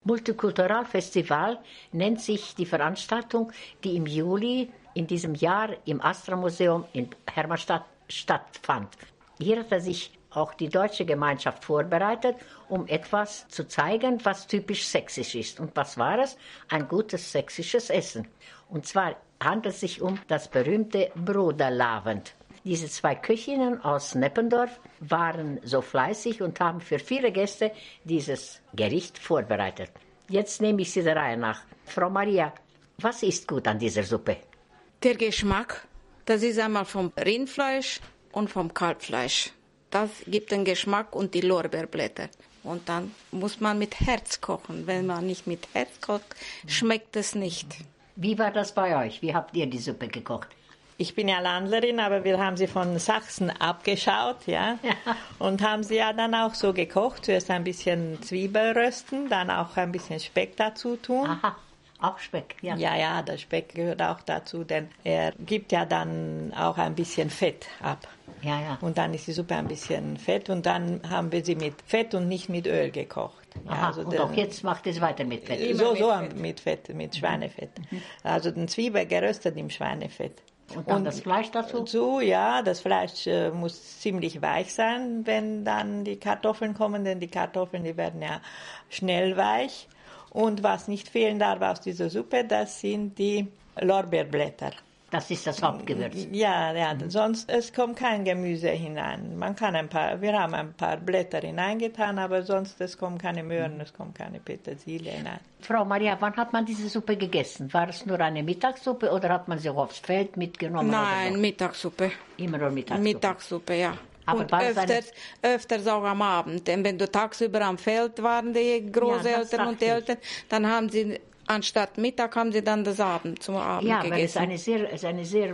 Multikulturalfestival nennt sich die Veranstaltung, die im Juli in diesem Jahr im Astra-Museum in Hermannstadt stattfand. Hier hat sich auch die deutsche Gemeinschaft vorbereitet, um etwas zu zeigen, was typisch sächsisch ist. Und was war es? Ein gutes sächsisches Essen. Und zwar handelt es sich um das berühmte Broderlavend. Diese 2 Köchinnen aus Neppendorf waren so fleißig und haben für viele Gäste dieses Gericht vorbereitet. Jetzt nehme ich sie der Reihe nach. Frau Maria, was ist gut an dieser Suppe? Der Geschmack, das ist einmal vom Rindfleisch und vom Kalbfleisch. Das gibt den Geschmack und die Lorbeerblätter. Und dann muss man mit Herz kochen. Wenn man nicht mit Herz kocht, schmeckt es nicht. Wie war das bei euch? Wie habt ihr die Suppe gekocht? Ich bin ja Landlerin, aber wir haben sie von Sachsen abgeschaut, ja. Und haben sie ja dann auch so gekocht. Zuerst ein bisschen Zwiebel rösten, dann auch ein bisschen Speck dazu tun. Aha, auch Speck, ja. Ja, der Speck gehört auch dazu, denn er gibt ja dann auch ein bisschen Fett ab. Ja. Und dann ist die Suppe ein bisschen Fett und dann haben wir sie mit Fett und nicht mit Öl gekocht. Ja, Aha, also und auch jetzt macht es weiter mit Fett? Mit Fett, mit Schweinefett. Also die Zwiebel geröstet im Schweinefett. Und dann das Fleisch dazu? Ja, das Fleisch muss ziemlich weich sein, wenn dann die Kartoffeln kommen, denn die Kartoffeln, die werden ja schnell weich. Und was nicht fehlen darf aus dieser Suppe, das sind die Lorbeerblätter. Das ist das Hauptgewürz. Ja, sonst es kommt kein Gemüse hinein. Wir haben ein paar Blätter hineingetan, aber sonst es kommen keine Möhren, es kommt keine Petersilie hinein. Frau Maria, wann hat man diese Suppe gegessen? War es nur eine Mittagssuppe oder hat man sie auch aufs Feld mitgenommen? Nein, Mittagssuppe. Immer nur Mittagssuppe? Mittagssuppe, ja. Aber und öfters auch am Abend. Denn wenn du tagsüber am Feld waren, die Großeltern und die Eltern, dann haben sie anstatt Mittag haben sie dann das Abend zum Abend gegessen. Ja, weil es eine sehr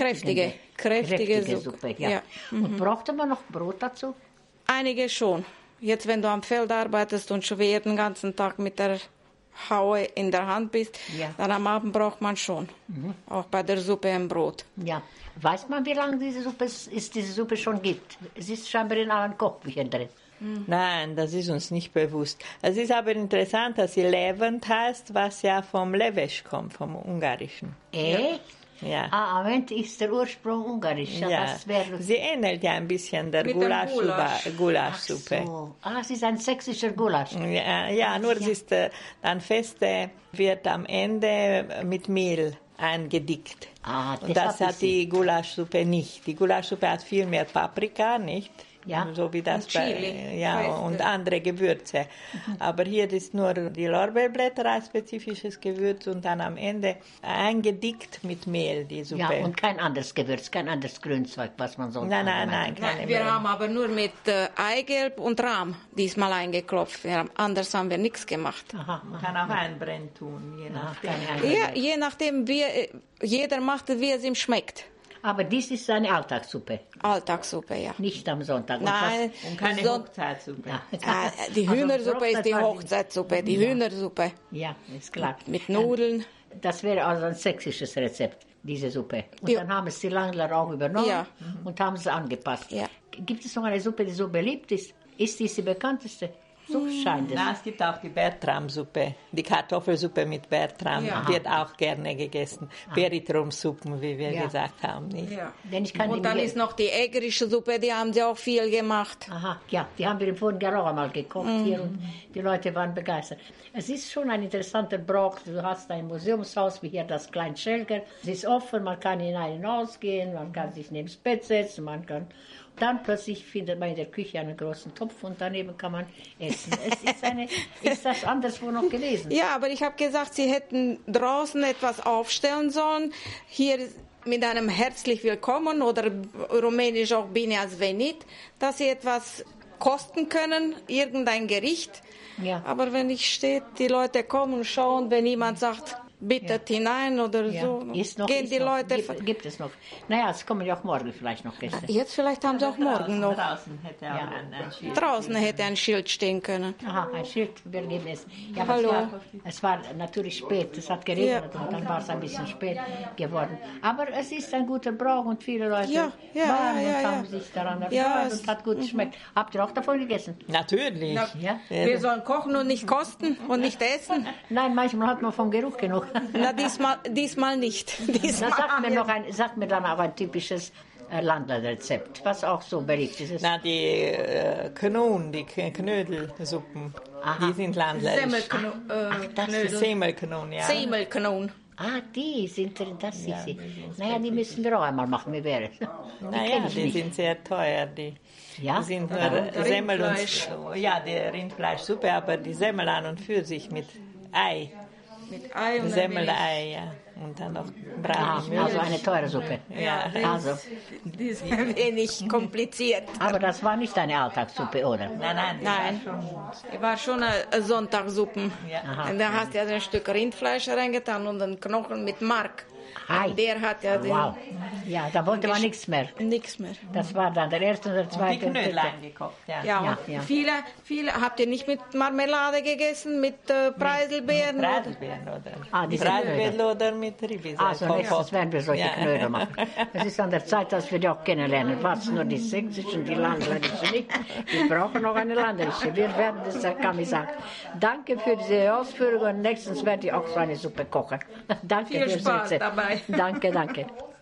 kräftige Suppe. Ja. Und brauchte man noch Brot dazu? Einige schon. Jetzt, wenn du am Feld arbeitest und schwer den ganzen Tag mit der Haue in der Hand bist, dann am Abend braucht man schon. Auch bei der Suppe ein Brot. Ja. Weiß man, wie lange diese Suppe schon gibt? Es ist scheinbar in allen Kochbüchern drin. Nein, das ist uns nicht bewusst. Es ist aber interessant, dass sie Levend heißt, was ja vom Levesch kommt, vom Ungarischen. Echt? Ja. Moment, ist der Ursprung ungarisch. Ja. Sie ähnelt ja ein bisschen der Gulaschsuppe. So. Es ist ein sächsischer Gulasch. Ja, nur es ist dann feste, wird am Ende mit Mehl eingedickt. Und das hat die Gulaschsuppe nicht. Die Gulaschsuppe hat viel mehr Paprika, nicht? Ja. So wie das und Chili, und andere Gewürze. Aber hier ist nur die Lorbeerblätter als spezifisches Gewürz und dann am Ende eingedickt mit Mehl, die Suppe. Ja, und kein anderes Gewürz, kein anderes Grünzeug, was man sonst... Nein, wir haben aber nur mit Eigelb und Rahm diesmal eingeklopft. Anders haben wir nichts gemacht. Aha. Man kann auch einbrennen tun, je nachdem. Je nachdem, jeder macht es, wie es ihm schmeckt. Aber dies ist eine Alltagssuppe. Alltagssuppe, ja. Nicht am Sonntag. Nein. Und keine Hochzeitssuppe. Ja. Die Hühnersuppe ist die Hochzeitssuppe, die Hühnersuppe. Ja, ist klar. Mit Nudeln. Das wäre also ein sächsisches Rezept, diese Suppe. Und dann haben es die Langler auch übernommen und haben es angepasst. Ja. Gibt es noch eine Suppe, die so beliebt ist? Ist dies die bekannteste? So scheint es. Na, es gibt auch die Bertramsuppe. Die Kartoffelsuppe mit Bertram wird auch gerne gegessen. Peritrumsuppen, wie wir gesagt haben. Nicht? Ja. Und dann ist noch die ägerische Suppe, die haben sie auch viel gemacht. Aha, ja, die haben wir im vorigen Jahr auch einmal gekocht hier und die Leute waren begeistert. Es ist schon ein interessanter Brauch. Du hast ein Museumshaus wie hier das Klein Schelker. Es ist offen, man kann hinein und ausgehen, man kann sich neben das Bett setzen, man kann... Dann plötzlich findet man in der Küche einen großen Topf und daneben kann man essen. Ist das anderswo noch gewesen? Ja, aber ich habe gesagt, Sie hätten draußen etwas aufstellen sollen. Hier mit einem herzlich willkommen oder rumänisch auch bine ați venit, dass Sie etwas kosten können, irgendein Gericht. Ja. Aber wenn nicht steht, die Leute kommen, schauen, wenn jemand sagt, bittet hinein oder so. Ist noch, Gehen ist die noch. Leute... Gibt es noch. Naja, es kommen ja auch morgen vielleicht noch Gäste. Jetzt vielleicht haben sie auch morgen noch. Draußen hätte auch ein Schild. Draußen hätte ein Schild stehen können. Aha, ein Schild, wir geben es. Ja, aber Hallo. es war natürlich spät, es hat geregnet und dann war es ein bisschen spät geworden. Aber es ist ein guter Brauch und viele Leute waren und haben sich daran erfreut und hat gut geschmeckt. Habt ihr auch davon gegessen? Natürlich. Ja? Wir sollen kochen und nicht kosten und nicht essen. Nein, manchmal hat man vom Geruch genug. Na, diesmal nicht. Da sagt mir dann auch ein typisches Landlerrezept, was auch so beliebt ist. Na, die Knödelsuppen, die sind landlerisch. Semmelkanon, ja. Semmelkanon. Ah, die sind drin, das ist sie. Naja, die müssen wir auch einmal machen, wie wäre es? Naja, die sind sehr teuer. Die sind nur Semmel und die Rindfleischsuppe, aber die Semmel an und für sich mit Ei. Mit Ei und Semmelei, ja. Und dann noch Braten. Also eine teure Suppe. Ja. Also. Die ist ein wenig kompliziert. Aber das war nicht eine Alltagssuppe, oder? Nein. Die war schon eine Sonntagssuppen. Ja. Und da hast du ja ein Stück Rindfleisch reingetan und einen Knochen mit Mark. Ei. Der hat ja Wow. Ja, da wollte man nichts mehr. nichts mehr. Das war dann der erste und der Die zweite. Knödel eingekocht, ja. Ja, Ja. Viele habt ihr nicht mit Marmelade gegessen, mit Preiselbeeren? Preiselbeeren oder Diese Preiselbeeren Knödel. oder mit Ribis. Also nächstes werden wir solche Knödel machen. Es ist an der Zeit, dass wir die auch kennenlernen. Was nur die sächsischen, die landländische nicht. Wir brauchen noch eine landländische. Wir werden das, kann ich sagen. Danke für diese Ausführungen und nächstens werde ich auch so eine Suppe kochen. Danke Viel fürs Spaß Rezept. dabei. Danke.